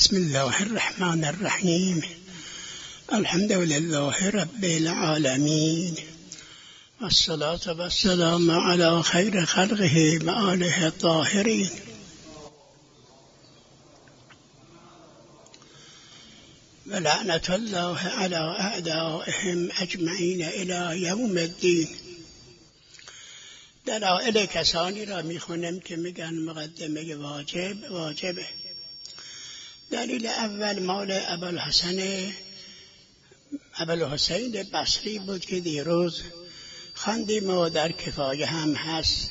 بسم الله الرحمن الرحیم. الحمد لله رب العالمین، والصلاة والسلام علی خیر خلقه و آله الطاهرین. و لعنت الله علی اعدائهم اجمعین الی یوم الدین. دلایل کسانی را میخونم که میگن مقدمه واجبه. دلیل اول مال ابوالحسین بصری بود که دیروز خواندیم و در کفایه هم هست.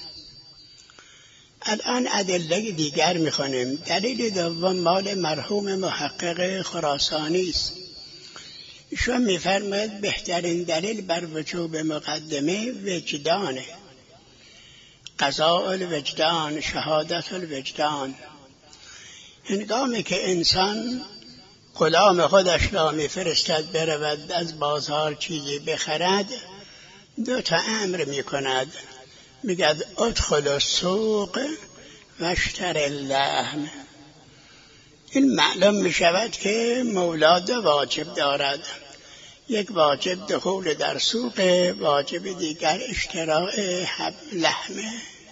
الان ادله دیگر میخونیم. دلیل دوم مال مرحوم محقق خراسانی است. ایشون میفرماید بهترین دلیل بر وجوب مقدمه وجدانه، قضاء الوجدان، شهادت الوجدان. هنگامی که انسان غلام خودش را میفرستد برود از بازار چیزی بخرد، دو تا امر میکند. میگد ادخل السوق واشتر اللحم. این معلوم میشود که مولا دو واجب دارد. یک واجب دخول در سوق، واجب دیگر اشتراء لحمه.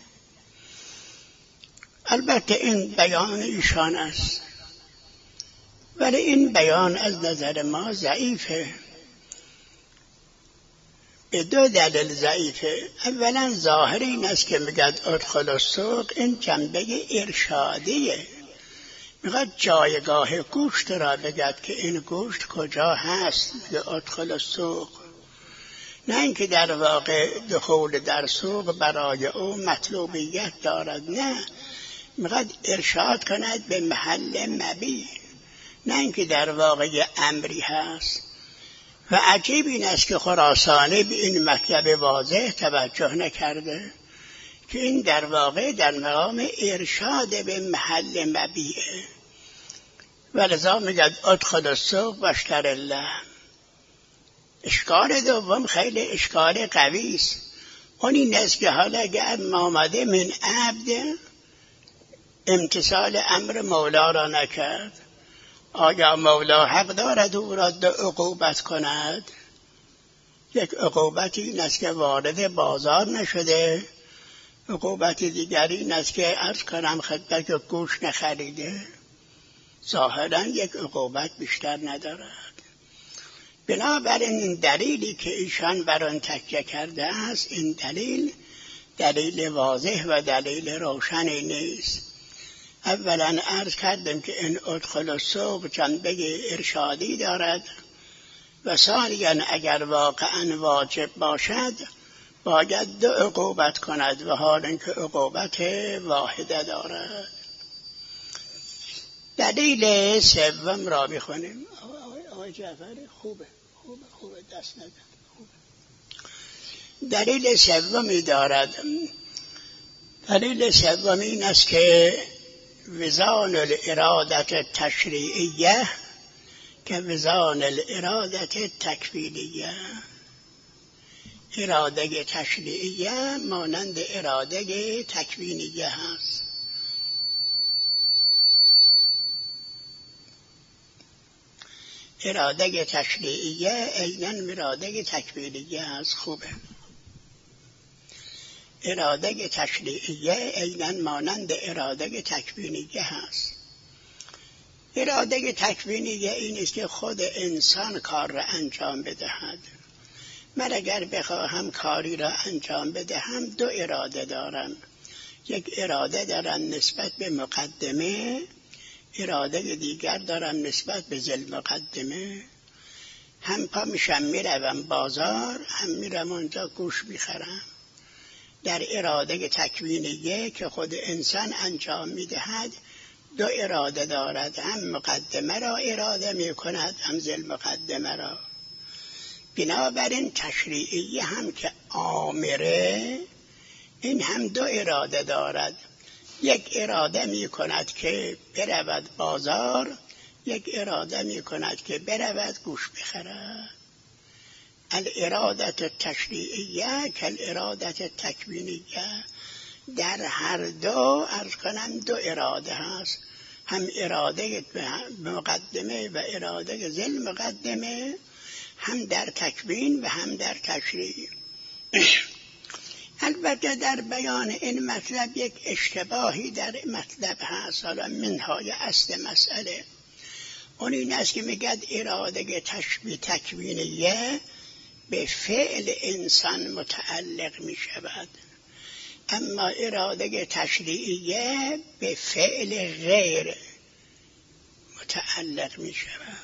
البته این بیان ایشان است، ولی این بیان از نظر ما ضعیفه. به دو دلیل ضعیفه. اولا ظاهر این است که میگد ادخل السوق، این جنبه ارشادیه. میگد جایگاه گوشت را بگد که این گوشت کجا هست، میگه ادخل السوق. نه اینکه در واقع دخول در سوق برای او مطلوبیت دارد، نه، میخواد ارشاد کند به محل مبیع، نه اینکه در واقع امری هست. و عجیب این است که خراسانی به این مطلب واضح توجه نکرده که این در واقع در مقام ارشاد به محل مبیعه. ولذا میگد ادخل السوق واشتر اللحم. اشکال دوم خیلی اشکال قوی است. اون این است که حالا اگر آمده من عبد امتثال امر مولا را نکرد، آیا مولا حق دارد او را عقوبت کند؟ یک عقوبت این است که وارد بازار نشده، عقوبت دیگری این است که عرض کنم خدمت که گوشت نخریده. ظاهرا یک عقوبت بیشتر ندارد. بنابراین این دلیلی که ایشان بر آن تکیه کرده است، این دلیل واضح و دلیل روشنی نیست. اولا عرض کردم که این ادخل السوق جنبه ارشادی دارد و ثانیا اگر واقعا واجب باشد باید دو عقوبت کند، و حال اینکه عقوبت واحده دارد. دلیل سوم را بخونیم. آقای جعفر خوبه دست نزن. دلیل سومی دارد. دلیل سوم این است که وزان الارادت تشریعیه که وزان الارادت تکوینیه. اراده تشریعیه مانند اراده تکوینیه هست. اراده تشریعیه عیناً اراده تکوینیه هست. خوبه. اراده تشریعیه عیناً مانند اراده تکوینیه هست. اراده تکوینیه این است که خود انسان کار را انجام بدهد. من اگر بخواهم کاری را انجام بدهم دو اراده دارم. یک اراده دارم نسبت به مقدمه، اراده دیگر دارم نسبت به ذی المقدمه. هم پا میشم میروم بازار، هم میرم اونجا گوشت میخرم. در اراده تکوینیه که خود انسان انجام میدهد دو اراده دارد، هم مقدمه را اراده میکند هم ذی المقدمه را. بنابراین تشریعیه هم که آمره، این هم دو اراده دارد. یک اراده می کند که برود بازار، یک اراده می کند که برود گوشت بخرد. الاراده تشریعیه که الاراده تکوینیه. در هر دو عرض کنم دو اراده هست. هم اراده مقدمه و اراده ذل مقدمه، هم در تکوین و هم در تشریع. البته در بیان این مطلب یک اشتباهی در مطلب هست، حالا منهای اصل مسئله اون این است که میگد اراده تکوینیه به فعل انسان متعلق می شود، اما اراده تشریعیه به فعل غیر متعلق می شود.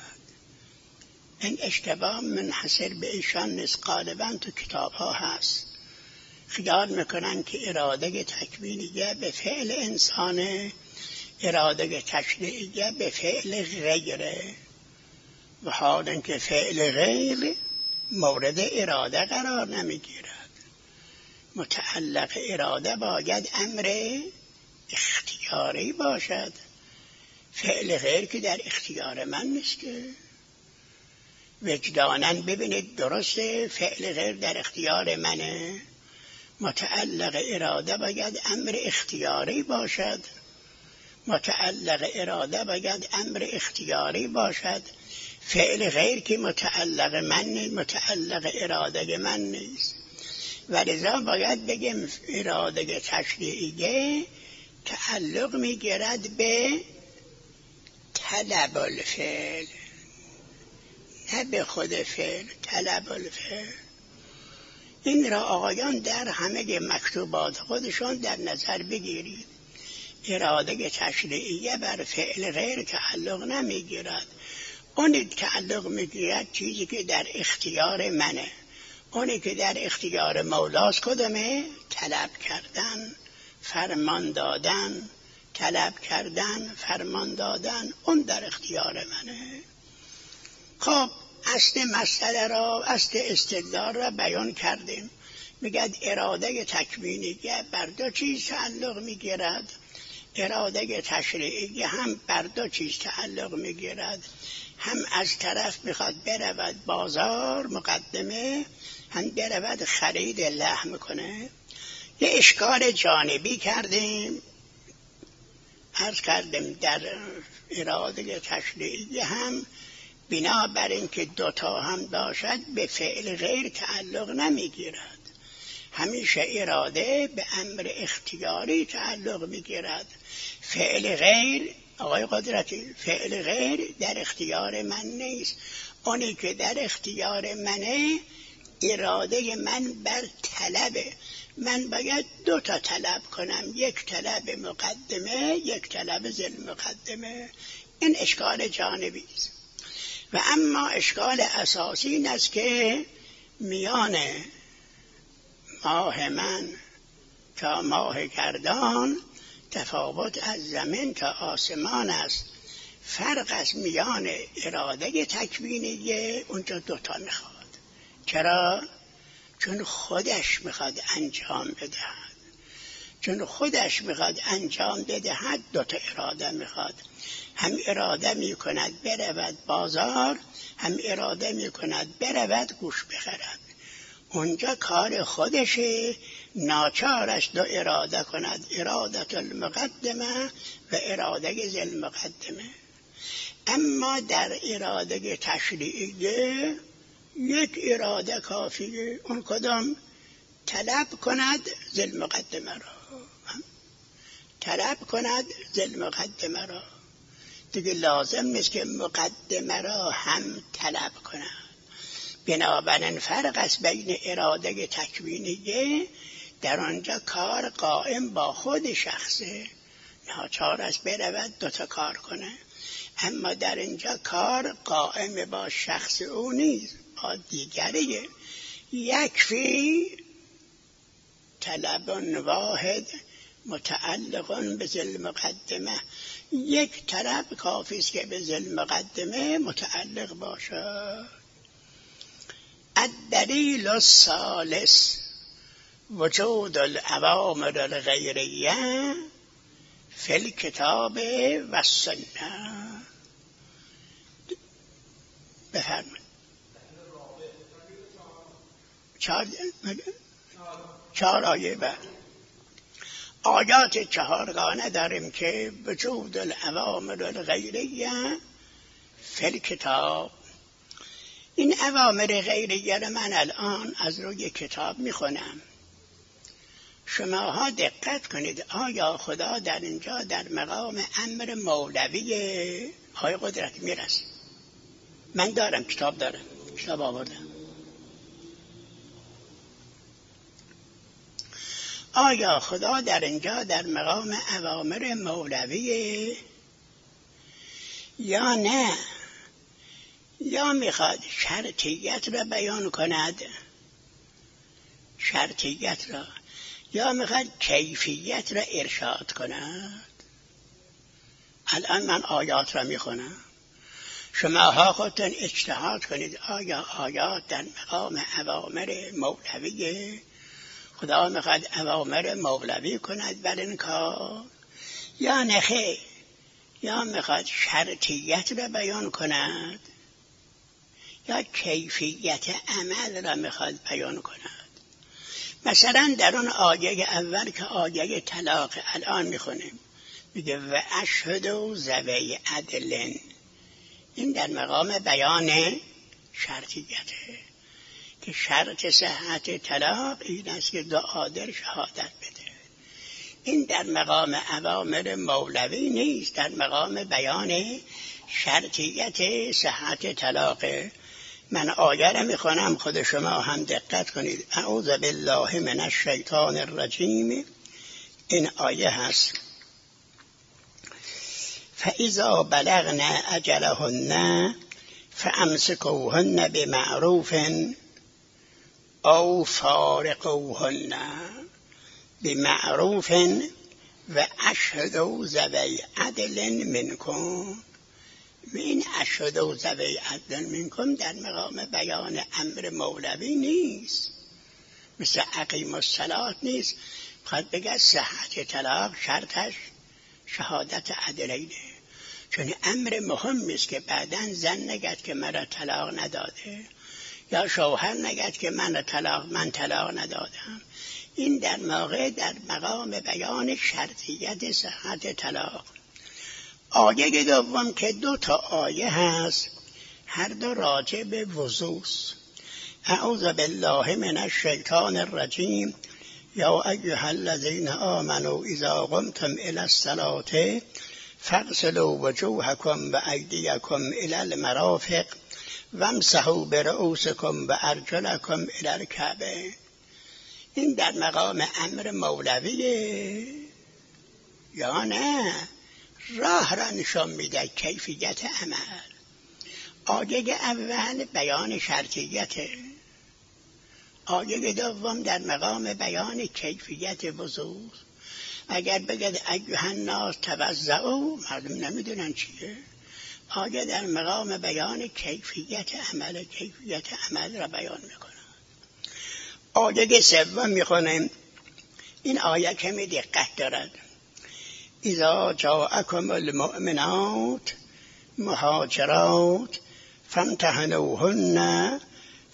این اشتباه منحصر به ایشان نیست، غالبا تو کتاب ها هست. خیال میکنن که اراده تکوینیه به فعل انسانه، اراده تشریعیه به فعل غیره، و حال اینکه فعل غیر مورد اراده قرار نمیگیرد. متعلق اراده باید امر اختیاری باشد. فعل غیر که در اختیار من نیست که. وجداناً ببینید درسته فعل غیر در اختیار منه، متعلق اراده باید امر اختیاری باشد. متعلق اراده باید امر اختیاری باشد. فعل غیر که متعلق من نیست، متعلق اراده من نیست، و لذا باید بگیم اراده تشریعیه تعلق میگیرد به طلب الفعل، نه به خود فعل. طلب الفعل این را آقایان در همه مکتوبات خودشون در نظر بگیرید. اراده تشریعیه بر فعل غیر تعلق نمیگیرد. اونی تعلق میگیرد چیزی که در اختیار منه. اونی که در اختیار مولاست کدومه؟ طلب کردن، فرمان دادن. طلب کردن، فرمان دادن، اون در اختیار منه. خب اصل مسئله را، اصل استدلال را بیان کردیم. میگد اراده تکوینیه بر دو چیز تعلق میگیرد، اراده تشریعی هم بر دو چیز تعلق میگیرد. هم از طرف میخواد برود بازار مقدمه، هم برود خرید لحم کنه. یه اشکال جانبی کردیم، عرض کردیم در اراده تشریعی هم بنابر اینکه دوتا هم باشد به فعل غیر تعلق نمیگیرد. همیشه اراده به امر اختیاری تعلق میگیرد. فعل غیر، آقای قدرتی، فعل غیر در اختیار من نیست. اونی که در اختیار منه اراده من بر طلبه. من باید دوتا طلب کنم، یک طلب مقدمه، یک طلب ذل مقدمه. این اشکال جانبی است. و اما اشکال اساسی این است که میان ماه من تا ماه گردان تفاوت از زمین تا آسمان است. فرق از میان اراده تکوینیه اونجا دوتا میخواد. چرا؟ چون خودش میخواد انجام بدهد. چون خودش میخواد انجام بدهد دوتا اراده میخواد. هم اراده میکند برود بازار، هم اراده میکند برود گوش بخرد. اونجا کار خودشه، ناچارش دو اراده کند، اراده المقدمه و اراده ذل مقدمه. اما در اراده تشریعیه یک اراده کافیه. اون کدام؟ طلب کند ذل مقدمه را، طلب کند ذل مقدمه را. دیگه لازم نیست که مقدمه را هم طلب کند. بنابراین فرق است بین اراده تکوینیه، در آنجا کار قائم با خود شخصه، ناچار است برود دوتا کار کنه. اما در اینجا کار قائم با شخص او نیست، با دیگریه. یکفی طلب واحد متعلق به ذل مقدمه. یک طلب کافی است که به ذل مقدمه متعلق باشد. الدلیل الثالث وجود الاوامر الغیریه فی الکتاب و السنه. بفرمایید. چهار آیه بعد. آیات چهارگانه داریم که وجود الاوامر الغیریه فی الکتاب. این اوامر غیریه رو من الان از روی کتاب میخونم. شماها دقت کنید آیا خدا در اینجا در مقام امر مولوی های قدرت میرسه؟ من دارم، کتاب دارم، کتاب آوردم. آیا خدا در اینجا در مقام اوامر مولوی یا نه؟ یا میخواد شرطیت را بیان کند، شرطیت را، یا میخواد کیفیت را ارشاد کند؟ الان من آیات را میخونم، شماها خودتون اجتهاد کنید آیا آیات در مقام اوامر مولویه؟ خدا میخواد اوامر مولوی کند بر این کار یا نخیر؟ یا میخواد شرطیت را بیان کند یا کیفیت عمل را میخواد بیان کند؟ مثلا در اون آیه اول که آیه طلاق الان میخونیم میگه و اشهدوا ذوی عدل، این در مقام بیان شرطیته که شرط صحت طلاق این است که دو عادل شهادت بده. این در مقام اوامر مولوی نیست، در مقام بیان شرطیت صحت طلاقه. من آیه را میخونم، خود شما هم دقت کنید. اعوذ بالله من الشیطان الرجیم. این آیه هست فاذا بلغن اجلهن فامسکوهن بمعروف او فارقوهن بمعروف و اشهدوا ذوی عدل منکم. این اشهدوا ذوی عدل منکم در مقام بیان امر مولوی نیست، مثل اقیم الصلاة نیست. خواهد بگه صحت طلاق شرطش شهادت عدلینه، چون امر مهمی است که بعداً زن نگد که مرا طلاق نداده یا شوهر نگد که من طلاق ندادم. این در موقع در مقام بیان شرطیت صحت طلاق. آیه دوم که دو تا آیه هست، هر دو راجع به وضو است. اعوذ بالله من الشیطان الرجیم. یا ایها الذین آمنوا اذا قمتم الی الصلاة فاغسلوا وجوهکم و ایدیکم الی المرافق وامسحوا برؤوسکم و ارجلکم الی الکعبین. این در مقام امر مولویه یا نه؟ راه را نشان میده، کیفیت عمل. آیه اول بیان شرطیته، آیه دوم در مقام بیان کیفیت وضو. اگر بگد ایها الناس توضؤوا، مردم نمیدونن چیه. آیه در مقام بیان کیفیت عمل، کیفیت عمل را بیان میکنه. آیه سوم میخونیم. این آیه کمی دقت دارد. اذا جاءکم المؤمنات مهاجرات فامتحنوهن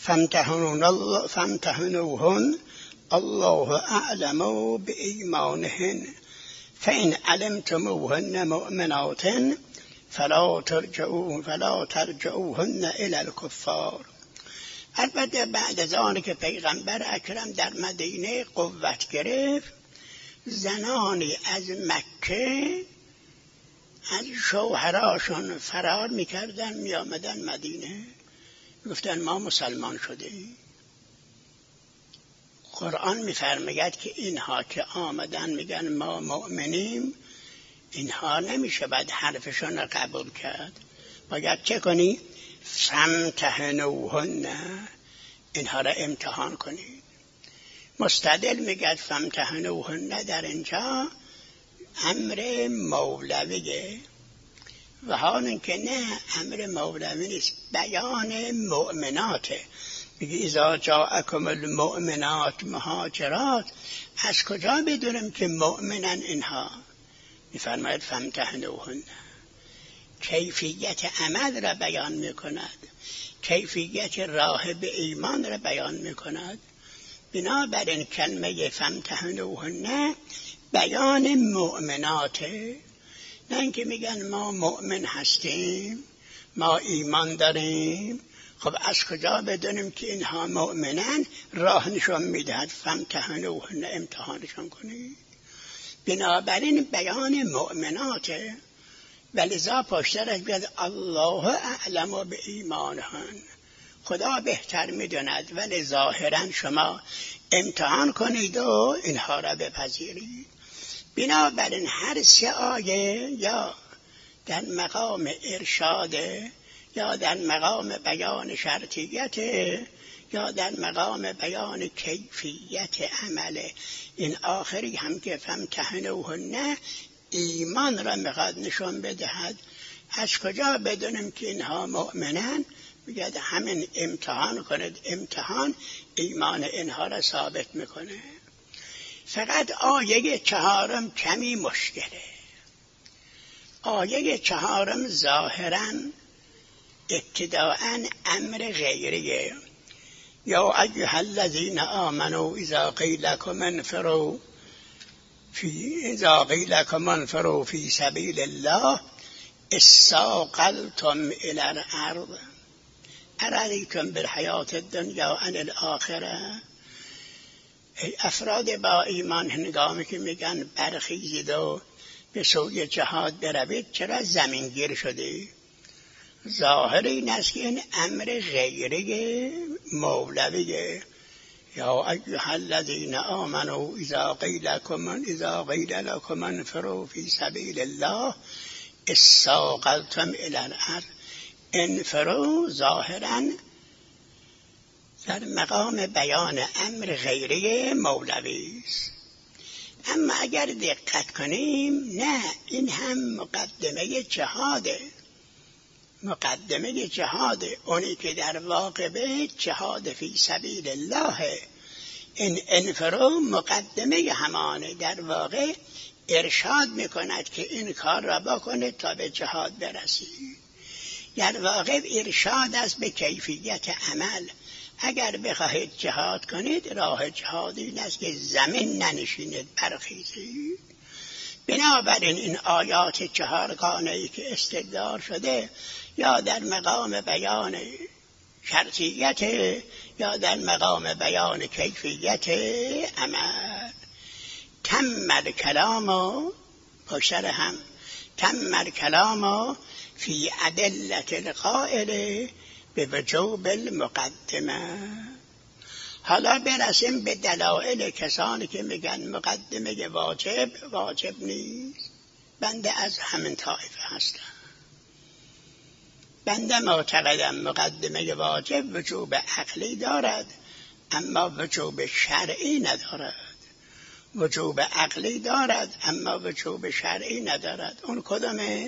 الله اعلم بایمانهن فان علمتموهن مؤمنات فلا ترجعوهن الی الکفار. البته بعد از آن که پیغمبر اکرم در مدینه قوت گرفت، زنانی از مکه از شوهراشون فرار میکردن، میامدن مدینه، گفتن ما مسلمان شده ایم. قرآن میفرماید که اینها که آمدن میگن ما مؤمنیم، اینها نمیشه باید حرفشون رو قبول کرد. باید چه کنی؟ فامتحنوهن، اینها را امتحان کنید. مستدل میگه فامتحنوهن در اینجا امر مولویه، و حال که نه امر مولوی نیست، بیان مؤمناته. میگه اذا جاءکم المؤمنات مهاجرات، از کجا بدونم که مؤمنن اینها؟ میفرماید فامتحنوهن، کیفیت عمل را بیان میکند، کیفیت راه به ایمان را بیان میکند. بنابراین کلمه فامتحنوهن بیان مؤمناته، نه اینکه میگن ما مؤمن هستیم، ما ایمان داریم. خب از کجا بدونیم که اینها مؤمنن؟ راه نشون میدهد فامتحنوهن، امتحانشون کنید. بنابراین بیان مؤمناته، ولذا پشترش بیاد الله اعلم به ایمانهن، خدا بهتر میدوند، ولی ظاهرا شما امتحان کنید و اینها را بپذیرید. بنابراین هر سه آیه یا در مقام ارشاده، یا در مقام بیان شرطیت، یا در مقام بیان کیفیت عمله. این آخری هم که فامتحنوهن ایمان را میخواد نشون بدهد. از کجا بدونیم که اینها مؤمنن؟ میگه همین امتحان کنید، امتحان ایمان اینها را ثابت میکنه. فقط آیه 4 کمی مشکله. آیه 4 ظاهراً ابتداءً امر غیریه. یا ایها الذین آمنوا اذا قیل لکم انفروا فی سبیل الله اثاقلتم الی الارض ارضیتم بالحیاة الدنیا عن الاخره. افراد با ایمان هنگامی که میگن برخیزید و به سوی جهاد بروید، چرا زمینگیر شدی؟ ظاهر این است که این امر غیره مولویه. یا ایها الذین آمنوا اذا قیل لکم انفروا فی سبیل الله اثاقلتم الی الارض. انفروا ظاهراً در مقام بیان امر غیره مولوی است. اما اگر دقت کنیم، نه، این هم مقدمه جهاده. مقدمه جهاده، اونی که در واقع به جهاد فی سبیل الله. این انفرو مقدمه همانه، در واقع ارشاد میکند که این کار را بکنید تا به جهاد برسید. در واقع ارشاد است به کیفیت عمل. اگر بخواهید جهاد کنید، راه جهاد این است که زمین ننشینید، برخیزید. بنابراین این آیات 4 گانه‌ای که استدلال شده، یا در مقام بیان شرطیت، یا در مقام بیان کیفیت عمل. تم الکلام، پشتر هم تم الکلام فی ادلة القائل به وجوب المقدمه. حالا برسیم به دلایل کسانی که میگن مقدمه واجب نیست. بنده از همین طایفه هستم. بنده معتقدم مقدمه واجب وجوب عقلی دارد، اما وجوب شرعی ندارد. وجوب عقلی دارد، اما وجوب شرعی ندارد. اون کدامه؟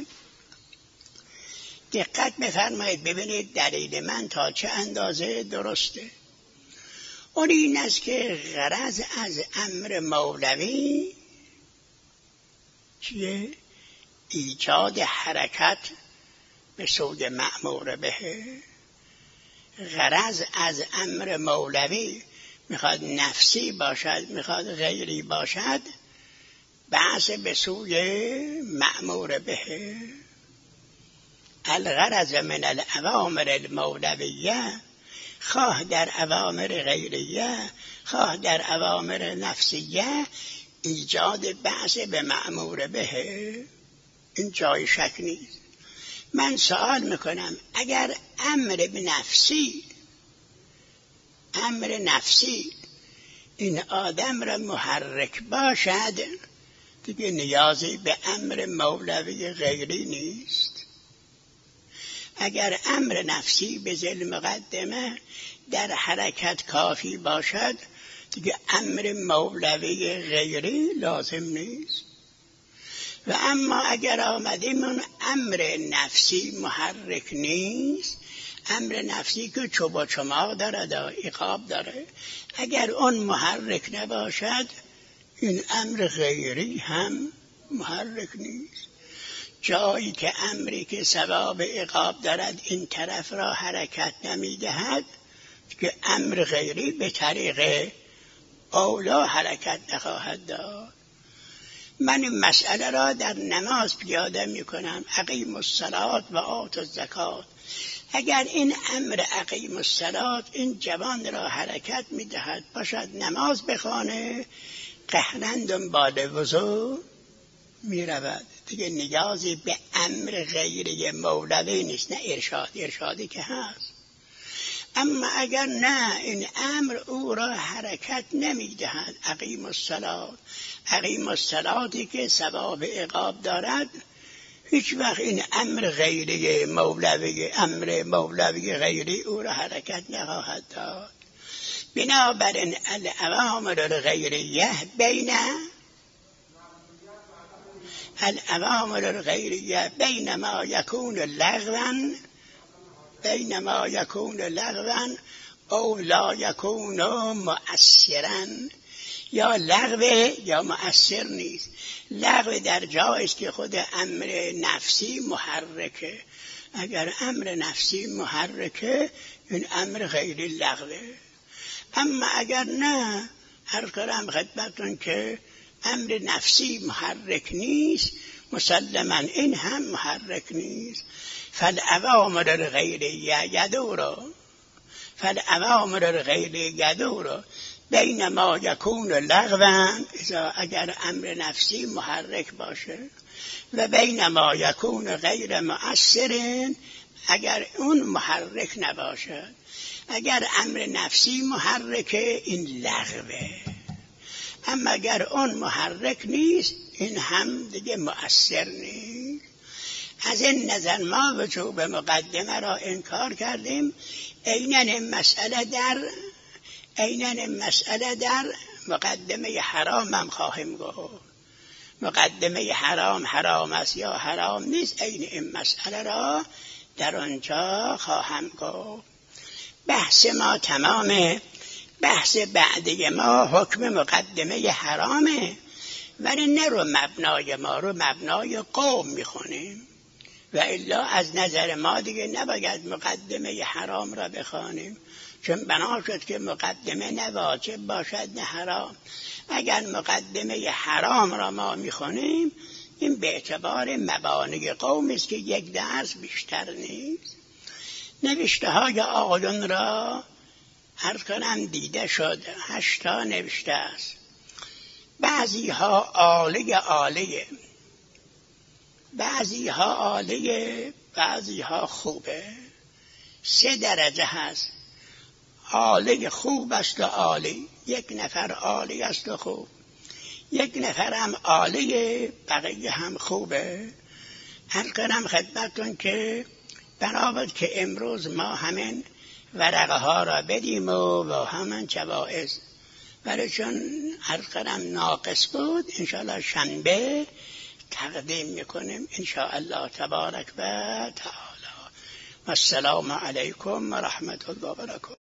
دقت بفرمایید ببینید دلیل من تا چه اندازه درسته. اون این است که غرض از امر مولوی چیه؟ ایجاد حرکت به سوی مأمور به. غرض از امر مولوی میخواد نفسی باشد، میخواد غیری باشد، بعث به سوی مأمور به. الغرض من الاوامر المولویه، خواه در اوامر غیریه، خواه در اوامر نفسیه، ایجاد بعث به مأمور به. این جای شک نیست. من سوال میکنم، اگر امر نفسی این آدم را محرک باشد، دیگه نیازی به امر مولوی غیری نیست. اگر امر نفسی به ذیل مقدمه در حرکت کافی باشد، دیگه امر مولوی غیری لازم نیست. و اما اگر آمدیم اون امر نفسی محرک نیست، امر نفسی که چوب و چماق دارد، عقاب داره، اگر اون محرک نباشد، این امر غیری هم محرک نیست. جایی که امری که ثواب عقاب دارد این طرف را حرکت نمیدهد، که امر غیری به طریق اولا حرکت نخواهد داد. من این مسئله را در نماز پیاده میکنم، اقیم الصلاة و آتوا الزکات. اگر این امر اقیم الصلاة این جوان را حرکت میدهد باشد نماز بخوانه، قهرا دنبال وضو میرود، دیگه نیازی به امر غیری مولوی نیست، نه ارشادی که هست. اما اگر نه این امر او را حرکت نمیدهد، اقیم الصلاتی که ثواب عقاب دارد، هیچ وقت این امر غیری مولوی غیری او را حرکت نخواهد داد. بنابراین الاوامر الغیریه بین ما یکون لغوا او لا یکون مؤثرا، یا لغو یا مؤثر نیست. لغو در جایی است که خود امر نفسی محرکه. اگر امر نفسی محرکه این امر غیری لغوه. اما اگر نه، عرض کنم خدمتتون که امر نفسی محرک نیست، مسلما این هم محرک نیست. فالأوامر الغیریه یدور بین ما یکون لغوا، اگر امر نفسی محرک باشه، و بین ما یکون غیر مؤثر، اگر اون محرک نباشد. اگر امر نفسی محرکه این لغوه، اما اگر اون محرک نیست این هم دیگه مؤثر نیست. از این نظر ما وجوب مقدمه را انکار کردیم. عیناً این مسئله در مقدمه حرام هم خواهیم گفت. مقدمه حرام است یا حرام نیست، عین این مسئله را در آنجا خواهم گفت. بحث ما تمامه. بحث بعدی ما حکم مقدمه حرامه، ولی نه رو مبنای ما، رو مبنای قوم میخونیم، و الا از نظر ما دیگه نباید مقدمه حرام را بخوانیم، چون بنا شد که مقدمه نه واجب باشد نه حرام. اگر مقدمه حرام را ما میخونیم، این به اعتبار مبانی قوم است که یک درس بیشتر نیست. نوشته های آقایون را عرض کنم دیده شد، 8 تا نوشته است. بعضی ها عالیه، بعضی ها خوبه. 3 درجه هست. عالی خوب است و عالی، یک نفر عالی است و خوب، یک نفر هم عالیه بقیه هم خوبه. عرض کنم خدمتتون که بنابراین که امروز ما همین ورقه ها را بدیم و همین جوائز، ولی چون عرض کنم ناقص بود، انشاءالله شنبه تقدیم میکنیم انشاءالله تبارک و تعالی. السلام علیکم و رحمت الله و برکاته.